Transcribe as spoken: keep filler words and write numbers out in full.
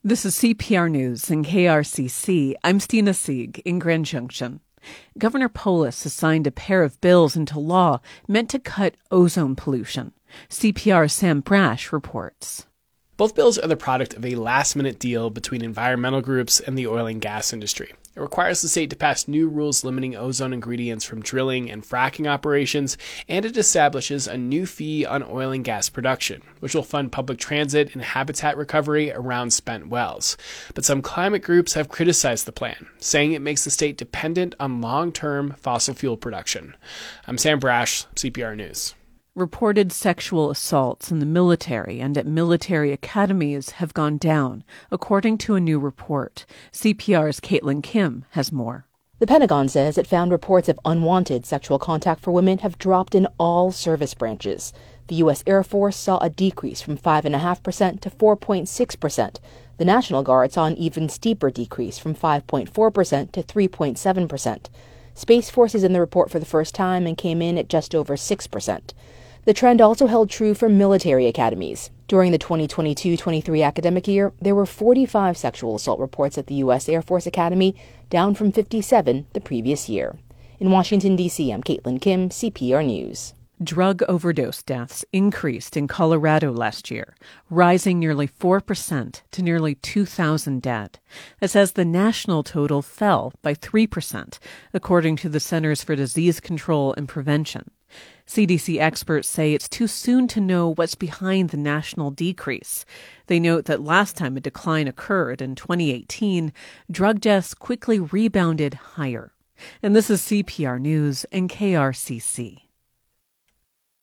This is C P R News and K R C C. I'm Stina Sieg in Grand Junction. Governor Polis has signed a pair of bills into law meant to cut ozone pollution. C P R's Sam Brash reports. Both bills are the product of a last-minute deal between environmental groups and the oil and gas industry. It requires the state to pass new rules limiting ozone ingredients from drilling and fracking operations, and it establishes a new fee on oil and gas production, which will fund public transit and habitat recovery around spent wells. But some climate groups have criticized the plan, saying it makes the state dependent on long-term fossil fuel production. I'm Sam Brash, C P R News. Reported sexual assaults in the military and at military academies have gone down, according to a new report. C P R's Caitlin Kim has more. The Pentagon says it found reports of unwanted sexual contact for women have dropped in all service branches. The U S Air Force saw a decrease from five point five percent to four point six percent. The National Guard saw an even steeper decrease from five point four percent to three point seven percent. Space Force is in the report for the first time and came in at just over six percent. The trend also held true for military academies. During the twenty twenty-two twenty-three academic year, there were forty-five sexual assault reports at the U S Air Force Academy, down from fifty-seven the previous year. In Washington, D C, I'm Caitlin Kim, C P R News. Drug overdose deaths increased in Colorado last year, rising nearly four percent to nearly two thousand dead. That's as the national total fell by three percent, according to the Centers for Disease Control and Prevention. C D C experts say it's too soon to know what's behind the national decrease. They note that last time a decline occurred in twenty eighteen, drug deaths quickly rebounded higher. And this is C P R News and K R C C.